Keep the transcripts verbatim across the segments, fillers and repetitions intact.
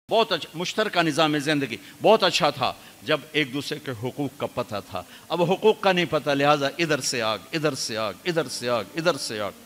بہت اچھا مشترکہ نظام زندگی بہت اچھا تھا جب ایک دوسرے کے حقوق کا پتہ تھا. اب حقوق کا نہیں پتہ، لہٰذا ادھر سے آگ ادھر سے آگ ادھر سے آگ ادھر سے آگ.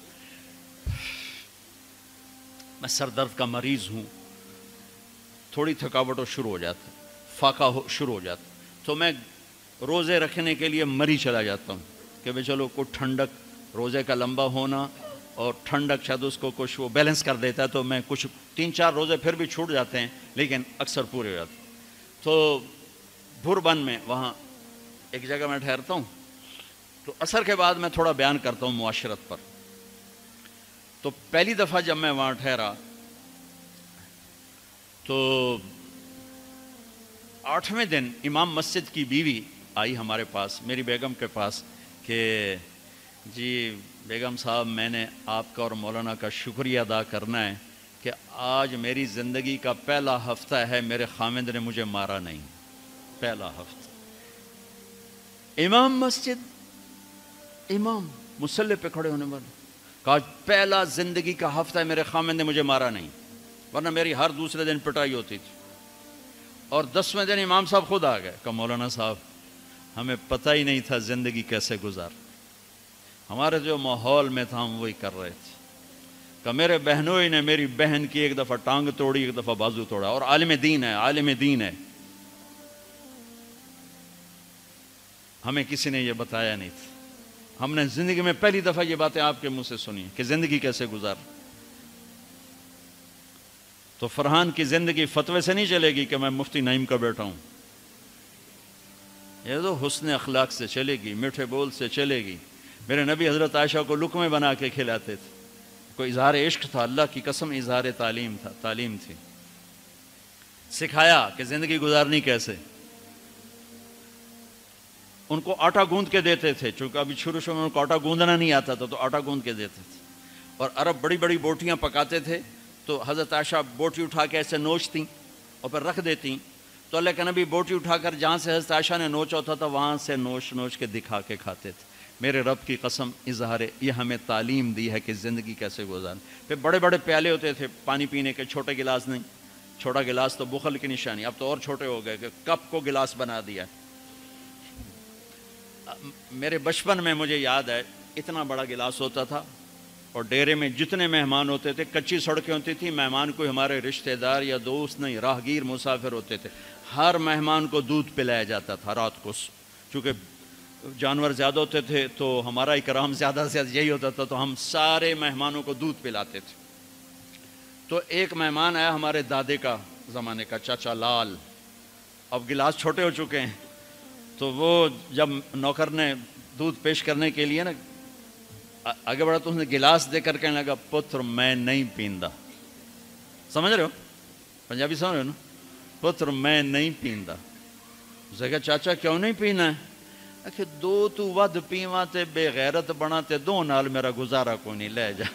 میں سر درد کا مریض ہوں، تھوڑی تھکاوٹ ہو شروع ہو جاتا، فاقہ ہو شروع ہو جاتا، تو میں روزے رکھنے کے لیے مری چلا جاتا ہوں کہ بھئی چلو کوئی ٹھنڈک، روزے کا لمبا ہونا اور ٹھنڈک شاید اس کو کچھ وہ بیلنس کر دیتا ہے، تو میں کچھ تین چار روزے پھر بھی چھوٹ جاتے ہیں لیکن اکثر پورے ہو جاتے ہیں. تو بھربن میں وہاں ایک جگہ میں ٹھہرتا ہوں، تو عصر کے بعد میں تھوڑا بیان کرتا ہوں معاشرت پر. تو پہلی دفعہ جب میں وہاں ٹھہرا تو آٹھویں دن امام مسجد کی بیوی آئی ہمارے پاس، میری بیگم کے پاس، کہ جی بیگم صاحب میں نے آپ کا اور مولانا کا شکریہ ادا کرنا ہے کہ آج میری زندگی کا پہلا ہفتہ ہے میرے خامند نے مجھے مارا نہیں. پہلا ہفتہ امام مسجد، امام مصلی پہ کھڑے ہونے والے، کہا پہلا زندگی کا ہفتہ ہے میرے خامند نے مجھے مارا نہیں، ورنہ میری ہر دوسرے دن پٹائی ہوتی تھی. اور دسویں دن امام صاحب خود آ گئے، کہا مولانا صاحب ہمیں پتہ ہی نہیں تھا زندگی کیسے گزار، ہمارے جو ماحول میں تھا ہم وہی کر رہے تھے. کہ میرے بہنوئی نے میری بہن کی ایک دفعہ ٹانگ توڑی، ایک دفعہ بازو توڑا، اور عالم دین ہے، عالم دین ہے. ہمیں کسی نے یہ بتایا نہیں تھا، ہم نے زندگی میں پہلی دفعہ یہ باتیں آپ کے منہ سے سنی کہ زندگی کیسے گزار. تو فرحان کی زندگی فتوے سے نہیں چلے گی کہ میں مفتی نعیم کا بیٹا ہوں، یہ تو حسن اخلاق سے چلے گی، میٹھے بول سے چلے گی. میرے نبی حضرت عائشہ کو لقمے بنا کے کھلاتے تھے، کوئی اظہار عشق تھا، اللہ کی قسم اظہار تعلیم تھا، تعلیم تھی. سکھایا کہ زندگی گزارنی کیسے. ان کو آٹا گوندھ کے دیتے تھے، چونکہ ابھی شروع شروع میں ان کو آٹا گوندنا نہیں آتا تھا، تو آٹا گوندھ کے دیتے تھے. اور عرب بڑی بڑی بوٹیاں پکاتے تھے، تو حضرت عائشہ بوٹی اٹھا کے ایسے نوچتیں اور پھر رکھ دیتیں. تو اللہ کے نبی بوٹی اٹھا کر جہاں سے حضرت عائشہ نے نوچا ہوتا تھا وہاں سے نوچ نوچ کے دکھا کے کھاتے تھے. میرے رب کی قسم اظہار یہ ہمیں تعلیم دی ہے کہ زندگی کیسے گزاریں. پھر بڑے بڑے پیالے ہوتے تھے پانی پینے کے، چھوٹے گلاس نہیں. چھوٹا گلاس تو بخل کی نشانی، اب تو اور چھوٹے ہو گئے کہ کپ کو گلاس بنا دیا. میرے بچپن میں مجھے یاد ہے اتنا بڑا گلاس ہوتا تھا، اور ڈیرے میں جتنے مہمان ہوتے تھے، کچی سڑکیں ہوتی تھیں، مہمان کوئی ہمارے رشتہ دار یا دوست نہیں، راہگیر مسافر ہوتے تھے، ہر مہمان کو دودھ پلایا جاتا تھا رات کو. چونکہ جانور زیادہ ہوتے تھے تو ہمارا اکرام زیادہ سے زیادہ یہی ہوتا تھا، تو ہم سارے مہمانوں کو دودھ پلاتے تھے. تو ایک مہمان آیا ہمارے دادے کا زمانے کا، چاچا لال. اب گلاس چھوٹے ہو چکے ہیں، تو وہ جب نوکر نے دودھ پیش کرنے کے لیے نا آگے بڑھا تو اس نے گلاس دے کر کہنے لگا پتر میں نہیں پیندا. سمجھ رہے ہو پنجابی سمجھ رہے ہو نا؟ پتر میں نہیں پیندا. اسے کہا چاچا کیوں نہیں پینا ہے؟ کہ دو تو ود پیواں تے بے غیرت بنا تے دو نال میرا گزارا کو نہیں، لے جا.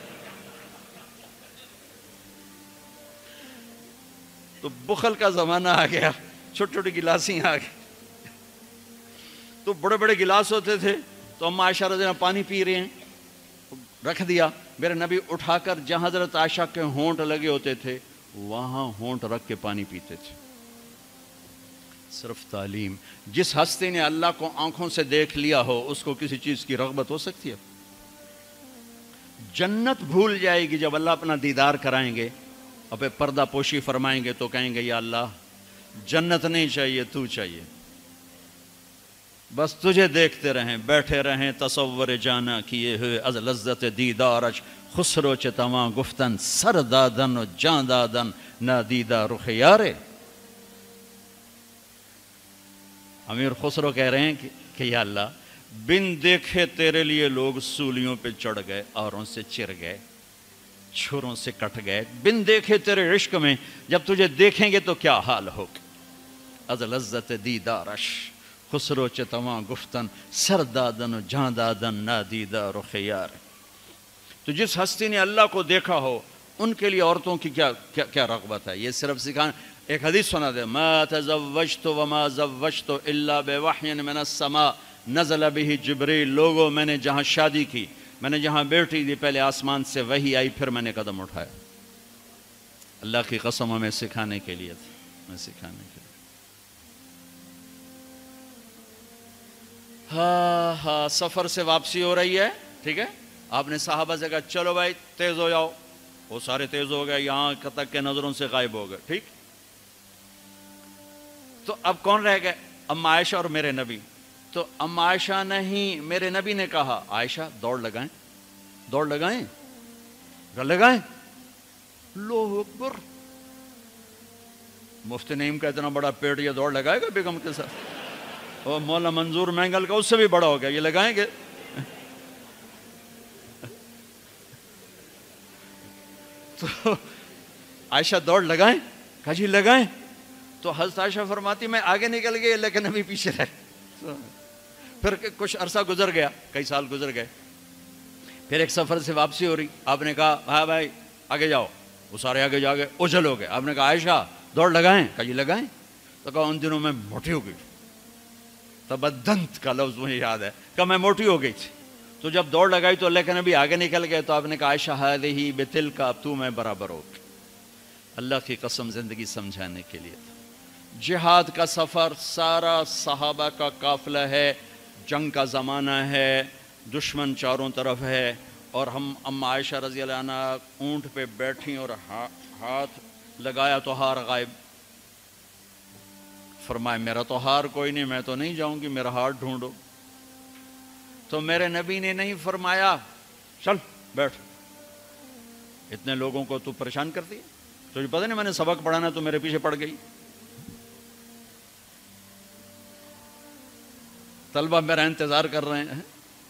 تو بخل کا زمانہ آ گیا، چھوٹی چھوٹی گلاسیں آ گئی. تو بڑے بڑے گلاس ہوتے تھے، تو ہم عائشہ رضی اللہ پانی پی رہے ہیں، رکھ دیا. میرے نبی اٹھا کر جہاں حضرت عائشہ کے ہونٹ لگے ہوتے تھے وہاں ہونٹ رکھ کے پانی پیتے تھے. صرف تعلیم. جس ہستی نے اللہ کو آنکھوں سے دیکھ لیا ہو اس کو کسی چیز کی رغبت ہو سکتی ہے؟ جنت بھول جائے گی جب اللہ اپنا دیدار کرائیں گے اور پھر پردہ پوشی فرمائیں گے تو کہیں گے یا اللہ جنت نہیں چاہیے، تو چاہیے، بس تجھے دیکھتے رہیں، بیٹھے رہیں تصور جانا کیے ہوئے از لذت دیدارش، خسرو چ تواں گفتن سر دادن و جان دادن نہ دیدہ رخ یارے. امیر خسرو کہہ رہے ہیں کہ, کہ یا اللہ بن دیکھے تیرے لیے لوگ سولیوں پہ چڑھ گئے، آروں سے چر گئے، چھروں سے کٹ گئے. بن دیکھے تیرے عشق میں جب تجھے دیکھیں گے تو کیا حال ہوگا. از لذت دیدارش خسرو چ تواں گفتن سر دادن و جان دادن نہ دیدہ رخ یار. تو جس ہستی نے اللہ کو دیکھا ہو ان کے لیے عورتوں کی کیا کیا, کیا رغبت ہے. یہ صرف سکھانا. ایک حدیث سنا دے، ما تزوجت وما زوجت الا بوحی من السماء نزل به جبریل. لوگوں میں نے جہاں شادی کی، میں نے جہاں بیٹی دی، پہلے آسمان سے وحی آئی، پھر میں نے قدم اٹھایا. اللہ کی قسم ہمیں سکھانے کے لیے تھا، ہمیں سکھانے کے لیے۔ ہاں ہاں سفر سے واپسی ہو رہی ہے، ٹھیک ہے، آپ نے صحابہ سے کہا چلو بھائی تیز ہو جاؤ، وہ سارے تیز ہو گئے، یہاں تک کے نظروں سے غائب ہو گئے، ٹھیک۔ تو اب کون رہ گئے؟ اما عائشہ اور میرے نبی۔ تو اما عائشہ نہیں، میرے نبی نے کہا عائشہ دوڑ لگائیں، دوڑ لگائیں، لگائیں، اللہ اکبر، مفتی نعیم کا اتنا بڑا پیٹ، یہ دوڑ لگائے گا بیگم کے ساتھ؟ اور مولا منظور مینگل کا اس سے بھی بڑا ہو گیا، یہ لگائیں گے؟ تو عائشہ دوڑ لگائیں، کہا جی لگائیں۔ تو حضرت عائشہ فرماتی میں آگے نکل گئی لیکن نبی پیچھے رہے۔ پھر کچھ عرصہ گزر گیا، کئی سال گزر گئے، پھر ایک سفر سے واپسی ہو رہی، آپ نے کہا ہاں بھائی آگے جاؤ، وہ سارے آگے جا گئے، اجل ہو گئے، آپ نے کہا عائشہ دوڑ لگائیں، کہا جی لگائیں۔ تو کہا ان دنوں میں موٹی ہو گئی، تبدنت کا لفظ مجھے یاد ہے، کہ میں موٹی ہو گئی تھی، تو جب دوڑ لگائی تو اللہ کے نبی آگے نکل گئے، تو آپ نے کہا عائشہ ہذہ بتلک، اب تو میں برابر ہو گئی۔ اللہ کی قسم زندگی سمجھانے کے لیے تھا۔ جہاد کا سفر سارا صحابہ کا قافلہ ہے، جنگ کا زمانہ ہے، دشمن چاروں طرف ہے، اور ہم اما عائشہ رضی اللہ عنہ اونٹ پہ بیٹھیں اور ہاتھ لگایا تو ہار غائب۔ فرمایا میرا تو ہار کوئی نہیں، میں تو نہیں جاؤں گی، میرا ہار ڈھونڈو۔ تو میرے نبی نے نہیں فرمایا چل بیٹھ، اتنے لوگوں کو تو پریشان کرتی ہے، تجھے پتہ نہیں میں نے سبق پڑھانا تو میرے پیچھے پڑ گئی، طلبہ میرا انتظار کر رہے ہیں۔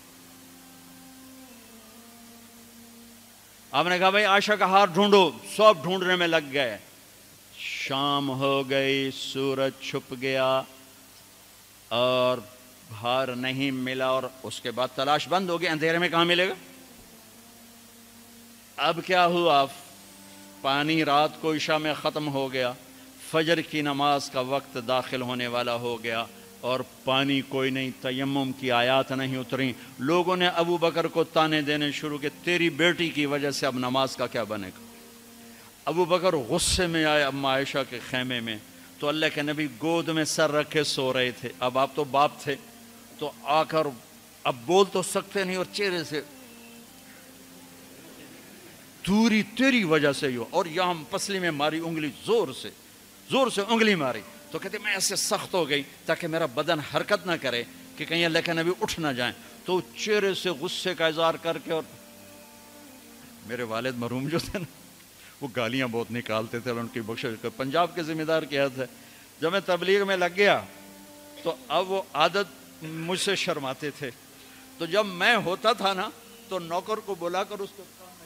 آپ نے کہا بھائی عائشہ کا ہار ڈھونڈو، سب ڈھونڈنے میں لگ گئے، شام ہو گئی، سورج چھپ گیا اور ہار نہیں ملا، اور اس کے بعد تلاش بند ہو گئی، اندھیرے میں کہاں ملے گا؟ اب کیا ہوا؟ پانی رات کو عشاء میں ختم ہو گیا، فجر کی نماز کا وقت داخل ہونے والا ہو گیا، اور پانی کوئی نہیں، تیمم کی آیات نہیں اتریں۔ لوگوں نے ابو بکر کو تانے دینے شروع کہ تیری بیٹی کی وجہ سے اب نماز کا کیا بنے گا؟ ابو بکر غصے میں آئے اما عائشہ کے خیمے میں، تو اللہ کے نبی گود میں سر رکھے سو رہے تھے، اب آپ تو باپ تھے، تو آ کر اب بول تو سکتے نہیں، اور چہرے سے دوری تیری وجہ سے ہو، اور یہاں پسلی میں ماری انگلی، زور سے زور سے انگلی ماری، تو کہتے میں ایسے سخت ہو گئی تاکہ میرا بدن حرکت نہ کرے کہ کہیں اللہ کے نبی اٹھ نہ جائیں، تو چہرے سے غصے کا اظہار کر کے، اور میرے والد مرحوم جو تھے نا وہ گالیاں بہت نکالتے تھے، اور ان کی بخشش، پنجاب کے ذمہ دار کیا تھا، جب میں تبلیغ میں لگ گیا تو اب وہ عادت مجھ سے شرماتے تھے، تو جب میں ہوتا تھا نا تو نوکر کو بلا کر اس کو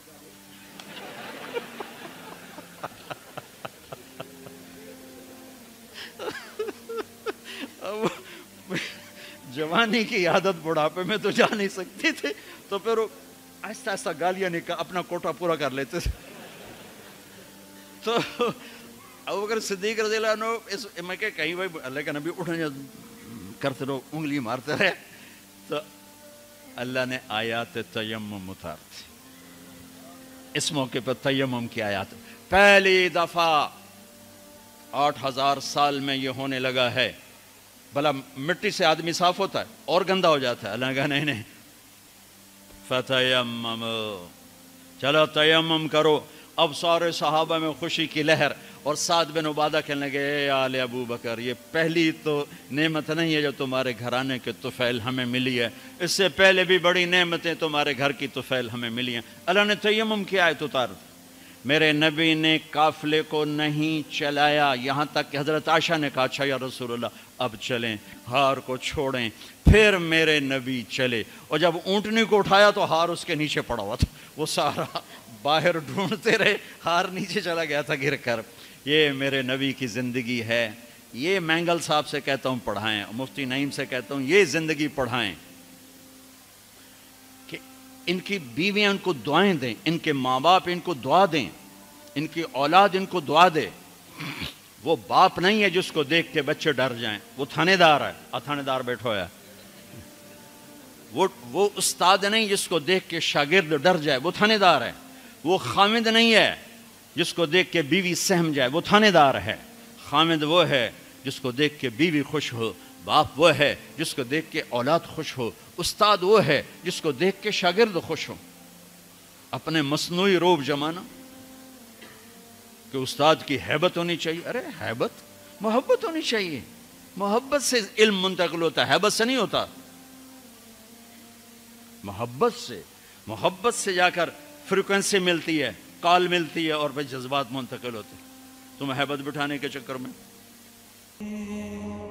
جوانی کی عادت بڑھاپے میں تو جا نہیں سکتی تھی، تو پھر وہ آہستہ آہستہ گالیاں نکال اپنا کوٹا پورا کر لیتے تھے۔ تو ابوبکر صدیق رضی اللہ عنہ اس میں کہ کہیں بھائی اللہ کا نبی اٹھنے کرتے رہو، انگلی مارتے رہے، تو اللہ نے آیات تیمم اتار دی۔ اس موقع پر تیمم کی آیات پہلی دفعہ آٹھ ہزار سال میں یہ ہونے لگا ہے۔ بھلا مٹی سے آدمی صاف ہوتا ہے اور گندا ہو جاتا ہے؟ اللہ نے کہا نہیں نہیں، فتیمم، چلو تیمم کرو۔ اب سارے صحابہ میں خوشی کی لہر، اور سعد بن عبادہ کہنے لگے اے آل ابو بکر، یہ پہلی تو نعمت نہیں ہے جو تمہارے گھرانے کے طفیل ہمیں ملی ہے، اس سے پہلے بھی بڑی نعمتیں تمہارے گھر کی طفیل ہمیں ملی ہیں۔ اللہ نے تیمم کی آیت اتار دی۔ میرے نبی نے قافلے کو نہیں چلایا، یہاں تک کہ حضرت عائشہ نے کہا اچھا یا رسول اللہ اب چلیں، ہار کو چھوڑیں۔ پھر میرے نبی چلے، اور جب اونٹنی کو اٹھایا تو ہار اس کے نیچے پڑا ہوا تھا، وہ سارا باہر ڈھونڈتے رہے، ہار نیچے چلا گیا تھا گر کر۔ یہ میرے نبی کی زندگی ہے، یہ مینگل صاحب سے کہتا ہوں پڑھائیں، مفتی نعیم سے کہتا ہوں یہ زندگی پڑھائیں، کہ ان کی بیویاں ان کو دعائیں دیں، ان کے ماں باپ ان کو دعا دیں، ان کی اولاد ان کو دعا دے۔ وہ باپ نہیں ہے جس کو دیکھ کے بچے ڈر جائیں، وہ تھانے دار ہے، آ تھانے دار بیٹھو ہے۔ وہ وہ استاد نہیں جس کو دیکھ کے شاگرد ڈر جائے، وہ تھانے دار ہے۔ وہ خامد نہیں ہے جس کو دیکھ کے بیوی سہم جائے وہ تھانے دار ہے، خامد وہ ہے جس کو دیکھ کے بیوی خوش ہو، باپ وہ ہے جس کو دیکھ کے اولاد خوش ہو، استاد وہ ہے جس کو دیکھ کے شاگرد خوش ہو۔ اپنے مصنوعی روب جمانا کہ استاد کی ہیبت ہونی چاہیے، ارے ہیبت، محبت ہونی چاہیے، محبت سے علم منتقل ہوتا ہے، ہیبت سے نہیں ہوتا، محبت سے، محبت سے جا کر فریکوینسی ملتی ہے، کال ملتی ہے اور پھر جذبات منتقل ہوتے ہیں۔ تم ہیبت بٹھانے کے چکر میں